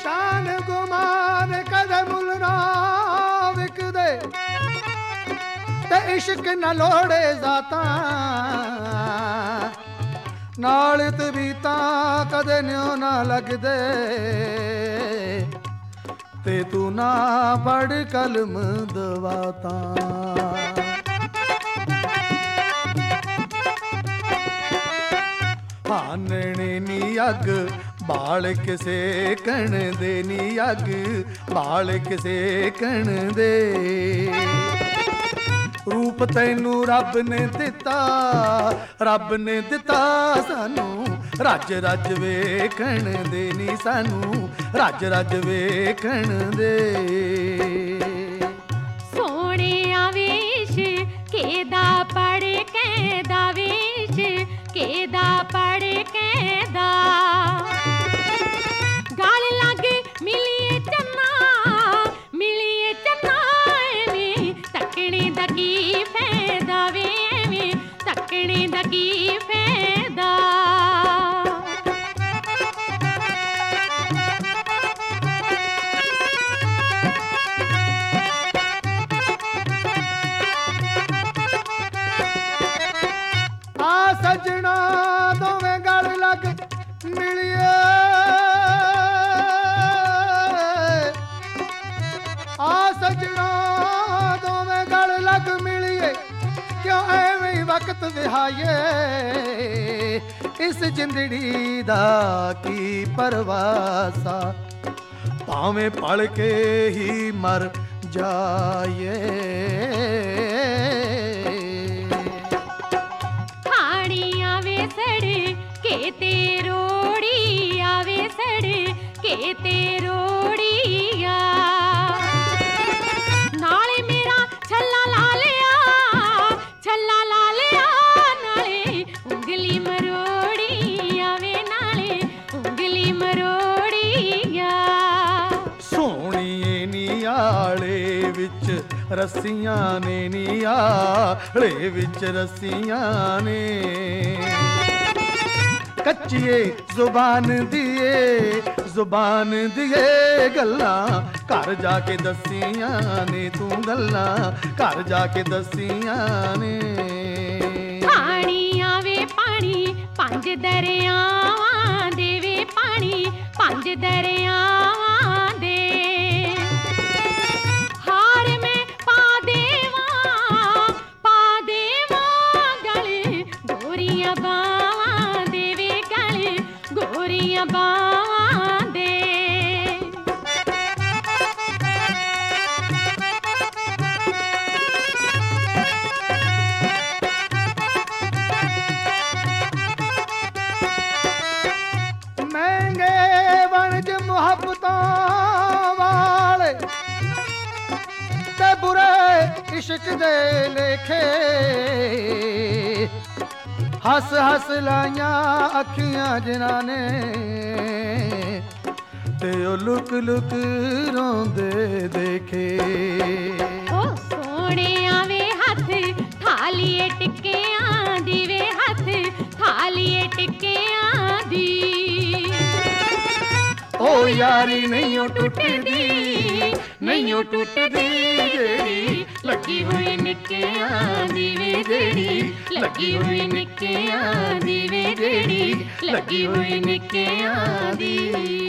ਸ਼ਾਨ ਗੁਮਾਨ ਕਦੇ ਮੁੱਲ ਨਾ ਵਿਕਦੇ ਤੇ ਇਸ਼ਕ ਨਾ ਲੋੜੇ ਜ਼ਾਤਾਂ ਨਾਲ ਤਬੀਤਾਂ ਕਦੇ ਨਿਉ ਨਾ ਲੱਗਦੇ ਤੇ ਤੂੰ ਨਾ ਪੜ ਕਲਮ ਦਵਾਤਾਂ ਹਾਨਣੇ ਨੀ ਅੱਗ ਬਾਲ ਕਿਸੇ ਕਣ ਦੇ ਨੀ ਅੱਗ ਬਾਲ ਕਿਸੇ ਕਣ ਦੇ ਰੂਪ ਤੈਨੂੰ ਰੱਬ ਨੇ ਦਿੱਤਾ ਸਾਨੂੰ ਰੱਜ ਰੱਜ ਵੇਖਣ ਦੇ ਨੀ ਸਾਨੂੰ ਰੱਜ ਰੱਜ ਵੇਖਣ ਦੇ ਸੋਹਣਿਆ ਵੇਸ਼ ਕਿਹਦਾ ਪੜ ਕਹਿੰਦਾ ਵੇਸ਼ ਕਿਹਦਾ ਪੜ ਕਹਿੰਦਾ ਗਾਲ ਲੱਗ ਮਿਲੀਏ ਚੰਨਾ ਐਵੇਂ ਤੱਕਣੇ ਦਾ ਕੀ ਫਾਇਦਾ ਵੇ ਐਵੇਂ ਤੱਕਣੇ ਦਾ ਕੀ ਫਾਇਦਾ ਆ ਸਜਣਾ ਦੋਵੇਂ ਗਲ ਲੱਗ ਮਿਲੀਏ ਆ ਸਜਣਾ ਦੋਵੇਂ ਗਲ ਲੱਗ ਮਿਲੀਏ ਕਿਉਂ ਐਵੇਂ ਵਕਤ ਵਿਹਾਈਏ ਇਸ ਜਿੰਦੜੀ ਦਾ ਕੀ ਪਰਵਾਸਾ ਭਾਵੇਂ ਪਲ ਕੇ ਹੀ ਮਰ ਜਾਈਏ ਕੇ ਤੇ ਰੋੜੀ ਆਵੇ ਸੜ ਕੇ ਤੇ ਰੋੜੀਆ ਨਾਲੇ ਮੇਰਾ ਛੱਲਾ ਲਾ ਲਿਆ ਨਾਲੇ ਉਂਗਲੀ ਮਰੋੜੀ ਆਵੇ ਨਾਲੇ ਉਂਗਲੀ ਮਰੋੜੀਆ ਸੋਹਣੀਏ ਨੀ ਆਲੇ ਵਿੱਚ ਰੱਸੀਆਂ ਨੇ ਨੀ ਆਲੇ ਵਿੱਚ ਰੱਸੀਆਂ ਨੇ ਕੱਚੀਏ ਜ਼ੁਬਾਨ ਦੀਏ ਗੱਲਾਂ ਘਰ ਜਾ ਕੇ ਦੱਸੀਆਂ ਨੇ ਤੂੰ ਗੱਲਾਂ ਘਰ ਜਾ ਕੇ ਦੱਸੀਆਂ ਨੇ ਪਾਣੀ ਆਵੇ ਪਾਣੀ ਪੰਜ ਦਰਿਆਵਾਂ ਦੇ ਵੇ ਪਾਣੀ ਪੰਜ ਦਰਿਆਵਾਂ ਦੇ ਹਾਰ ਮੈਂ ਪਾ ਦੇਵਾਂ ਗਲ ਗੋਰੀਆਂ ਬਾਵਾਂ ਦੇ ਵੇ ਗਲ ਗੋਰੀਆਂ ਬਾਵਾਂ ਦੇ ਮਹਿੰਗੇ ਵਣਜ ਮੁਹੱਬਤਾਂ ਵਾਲੇ ਤੇ ਬੁਰੇ ਇਸ਼ਕ ਦੇ ਲੇਖੇ ਹੱਸ ਹੱਸ ਲਾਈਆਂ ਅੱਖੀਆਂ ਜਿਨ੍ਹਾਂ ਨੇ ਤੇ ਉਹ ਲੁਕ ਲੁਕ ਰੋਂਦੇ ਦੇਖੇ ਓ ਸੋਹਣਿਆ ਵੇ ਹੱਥ ਥਾਲੀਏ ਟਿੱਕਿਆਂ ਦੀ ਵੇ ਹੱਥ ਥਾਲੀਏ ਟਿੱਕਿਆਂ ਦੀ ਓ ਯਾਰੀ ਨਹੀਂ ਉਹ ਟੁੱਟਦੀ ਜਿਹੜੀ ਲੱਗੀ ਹੋਈ ਨਿੱਕਿਆਂ ਦੀ ਵੇ ਜਿਹੜੀ ਲੱਗੀ ਹੋਈ ਨਿੱਕਿਆਂ ਦੀ ਵੇ ਜਿਹੜੀ ਲੱਗੀ ਹੋਈ ਨਿੱਕਿਆਂ ਦੀ